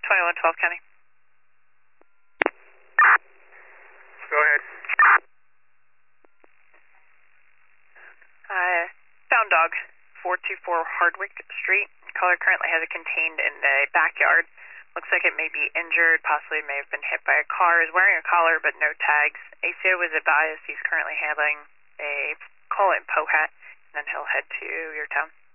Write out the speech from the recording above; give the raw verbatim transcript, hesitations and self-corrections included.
twenty-one twelve County. Go ahead. Uh, found dog, four two four Hardwick Street. Caller currently has it contained in the backyard. Looks like it may be injured, possibly may have been hit by a car. Is wearing a collar but no tags. A C O was advised he's currently having a call in Pohat, and then he'll head to your town.